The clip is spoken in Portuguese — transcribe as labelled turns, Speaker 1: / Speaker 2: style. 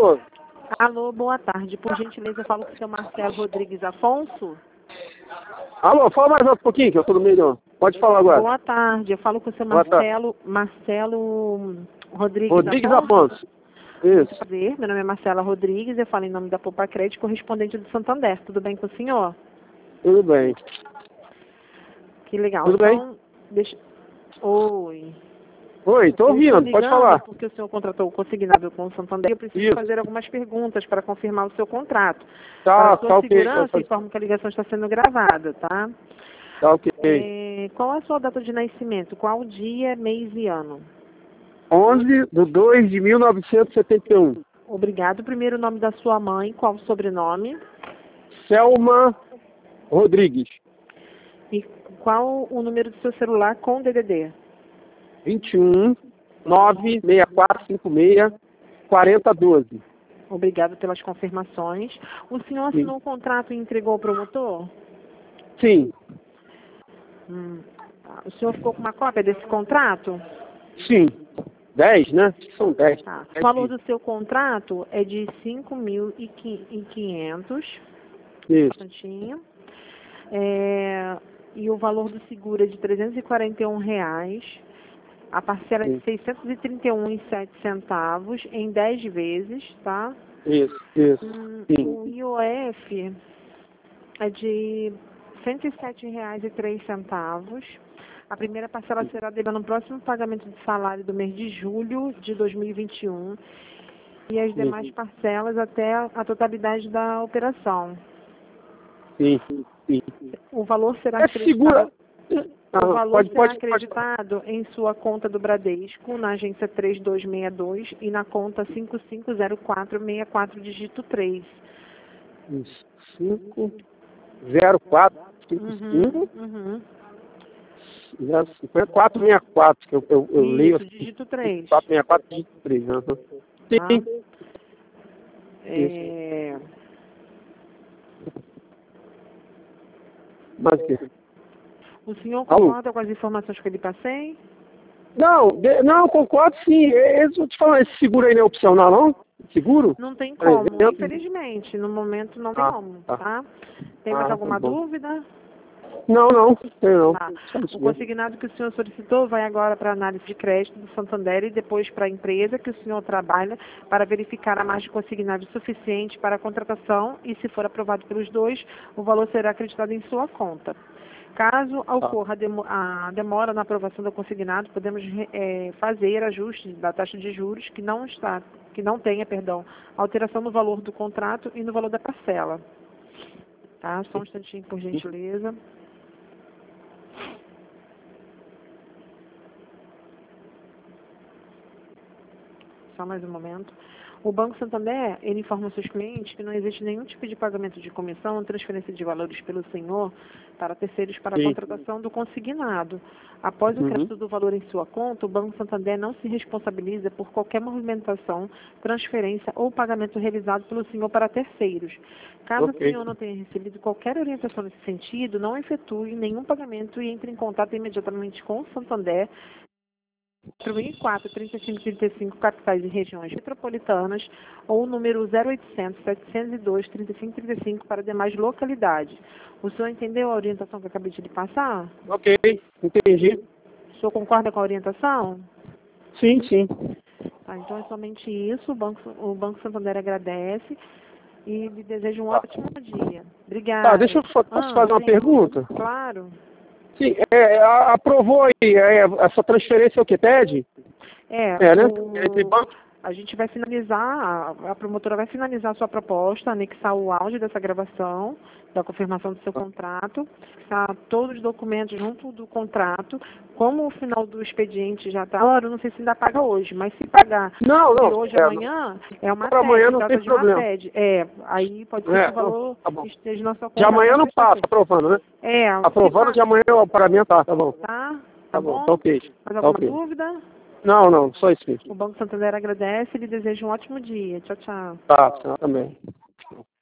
Speaker 1: promotor?
Speaker 2: Alô, boa tarde. Por gentileza, eu falo com o seu Marcelo Rodrigues Afonso.
Speaker 1: Alô, fala mais um pouquinho, que eu tô no meio. Pode falar agora.
Speaker 2: Boa tarde. Eu falo com o seu
Speaker 1: Boa
Speaker 2: Marcelo Rodrigues
Speaker 1: Rodrigues
Speaker 2: Afonso.
Speaker 1: Afonso. Isso.
Speaker 2: Prazer. Meu nome é Marcela Rodrigues. Eu falo em nome da Poupa Crédito, correspondente do Santander. Tudo bem com o senhor?
Speaker 1: Tudo bem.
Speaker 2: Que legal.
Speaker 1: Tudo
Speaker 2: então, deixa... Oi.
Speaker 1: Oi, tô
Speaker 2: Eu estou
Speaker 1: ouvindo, pode
Speaker 2: ligando
Speaker 1: falar.
Speaker 2: porque o senhor contratou o consignado com o Santander. Eu preciso
Speaker 1: Isso.
Speaker 2: fazer algumas perguntas para confirmar o seu contrato.
Speaker 1: Tá,
Speaker 2: Para a sua
Speaker 1: tá ok.
Speaker 2: segurança, informo que a ligação está sendo gravada, tá?
Speaker 1: Tá ok.
Speaker 2: Qual é a sua data de nascimento? Qual dia, mês e ano?
Speaker 1: 11/2/1971.
Speaker 2: Obrigado. Primeiro nome da sua mãe, qual o sobrenome?
Speaker 1: Selma Rodrigues.
Speaker 2: E qual o número do seu celular com DDD?
Speaker 1: 21 96456 4012.
Speaker 2: Obrigado pelas confirmações. O senhor assinou o contrato e entregou ao promotor?
Speaker 1: Sim.
Speaker 2: O senhor ficou com uma cópia desse contrato?
Speaker 1: Sim. 10, né? São 10.
Speaker 2: Tá. O valor do seu contrato é de 5.500.
Speaker 1: Isso.
Speaker 2: E o valor do seguro é de R$341. A parcela é de R$631,07 em 10 vezes, tá?
Speaker 1: Isso. Sim.
Speaker 2: O IOF é de R$107,03. A primeira parcela será devida no próximo pagamento de salário do mês de julho de 2021 e as demais parcelas até a totalidade da operação.
Speaker 1: Sim.
Speaker 2: O valor será
Speaker 1: Segura.
Speaker 2: acreditado em sua conta do Bradesco, na agência 3262 e na conta 550464, dígito 3.
Speaker 1: Isso. 504 55 464, que eu leio assim.
Speaker 2: Dígito 3.
Speaker 1: 464, dígito 3. Uhum. Sim. Mas o quê?
Speaker 2: O senhor concorda com as informações que eu lhe passei?
Speaker 1: Não, concordo sim. Eu te falando, esse seguro aí não é opcional, não? Seguro?
Speaker 2: Não tem como, infelizmente. No momento não tem como, tá? Tem mais alguma dúvida?
Speaker 1: Não, tem não.
Speaker 2: Tá. O consignado que o senhor solicitou vai agora para a análise de crédito do Santander e depois para a empresa que o senhor trabalha para verificar a margem consignada suficiente para a contratação e, se for aprovado pelos dois, o valor será acreditado em sua conta. Caso ocorra a demora na aprovação do consignado, podemos fazer ajustes da taxa de juros que não tenha, alteração no valor do contrato e no valor da parcela. Tá? Só um instantinho, por gentileza. Só mais um momento. O Banco Santander, ele informa aos seus clientes que não existe nenhum tipo de pagamento de comissão ou transferência de valores pelo senhor para terceiros para a contratação do consignado. Após o crédito do valor em sua conta, o Banco Santander não se responsabiliza por qualquer movimentação, transferência ou pagamento realizado pelo senhor para terceiros. Caso o senhor não tenha recebido qualquer orientação nesse sentido, não efetue nenhum pagamento e entre em contato imediatamente com o Santander 4.43535 capitais e regiões metropolitanas ou o número 0800 702 3535 para demais localidades. O senhor entendeu a orientação que eu acabei de lhe passar?
Speaker 1: Ok, entendi.
Speaker 2: O senhor concorda com a orientação?
Speaker 1: Sim.
Speaker 2: Tá, então é somente isso. O Banco Santander agradece e lhe deseja um ótimo dia. Obrigada.
Speaker 1: Tá, posso fazer uma pergunta?
Speaker 2: Claro.
Speaker 1: Sim, aprovou aí essa transferência é o que pede?
Speaker 2: Né?
Speaker 1: Entre bancos.
Speaker 2: A gente vai finalizar, a promotora vai finalizar a sua proposta, anexar o áudio dessa gravação, da confirmação do seu contrato, tá, todos os documentos junto do contrato. Como o final do expediente já está, eu não sei se ainda paga hoje, mas se pagar de hoje amanhã, é uma TED,
Speaker 1: amanhã não tem problema.
Speaker 2: Aí pode ser que o valor esteja na sua conta.
Speaker 1: De amanhã não passa, aprovando, né? Aprovando de amanhã para mim tá bom.
Speaker 2: Tá bom?
Speaker 1: Tá ok.
Speaker 2: Mais alguma dúvida?
Speaker 1: Não, só isso mesmo.
Speaker 2: O Banco Santander agradece e lhe deseja um ótimo dia. Tchau, tchau.
Speaker 1: Tá, também.